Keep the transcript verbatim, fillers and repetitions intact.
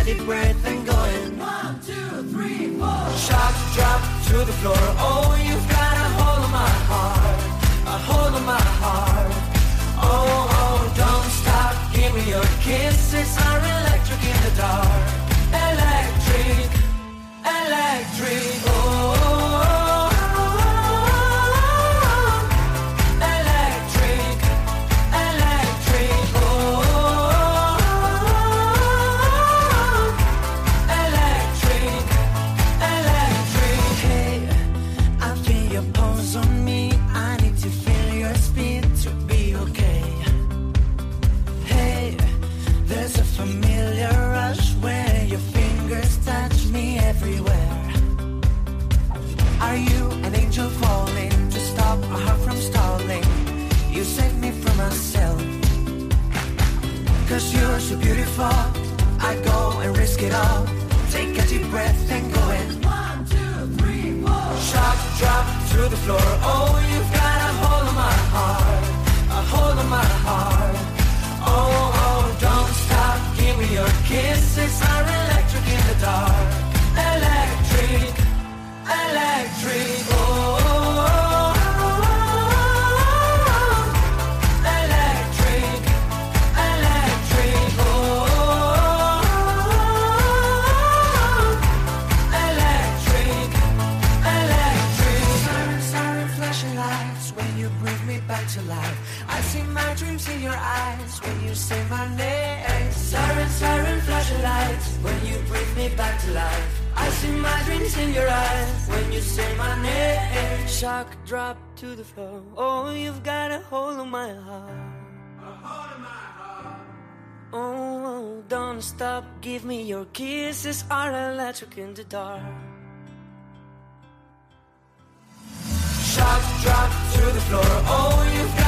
deep breath and going. One, two, three, four. Shock drop to the floor. Oh, you've got a hold of my heart, a hold of my heart. Oh, oh, don't stop, give me your kisses are electric in the dark. Electric, electric, oh, oh, oh. Electric, electric, oh, oh. Electric, electric. Hey, I feel your pulse on me. I need to feel your speed to be okay. Hey, there's a familiar rush where your fingers touch me everywhere. Are you an angel falling to stop my heart from stalling? You save me from myself. Cause you're so beautiful, I go and risk it all. Take a deep breath and go in. One, two, three, four. Shock drop to the floor. Oh, you've got a hold of my heart, a hold of my heart. Oh, oh, don't stop, give me your kisses are electric in the dark. Electric, electric, oh, oh, oh. Electric, electric, oh, oh. Electric, electric. Siren, siren, flashing lights when you bring me back to life. I see my dreams in your eyes when you say my name. Siren, siren, flashing lights when you bring me back to life. I see my dreams in your eyes when you say my name. Shock drop to the floor. Oh, you've got a hold of my heart, a hold of my heart. Oh, don't stop, give me your kisses are electric in the dark. Shock drop to the floor. Oh, you've